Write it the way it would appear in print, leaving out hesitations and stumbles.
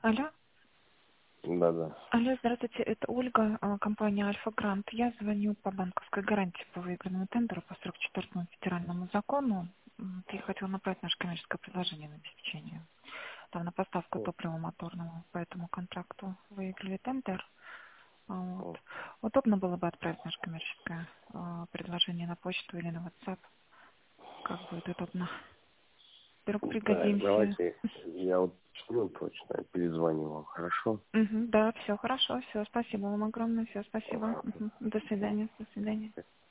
Алло. Да-да. Алло, здравствуйте, это Ольга, компания Альфа Грант. Я звоню по банковской гарантии по выигранному тендеру по 44-му федеральному закону. Я хотела направить наше коммерческое предложение на обеспечение. Там на поставку топлива моторного по этому контракту выиграли тендер. Вот. Удобно было бы отправить наше коммерческое предложение на почту или на WhatsApp. Как будет удобно. Вдруг Так, пригодимся. давайте я вот скину точно, перезвоню вам, хорошо? Да, все хорошо, все, спасибо вам огромное, все, спасибо. До свидания, до свидания.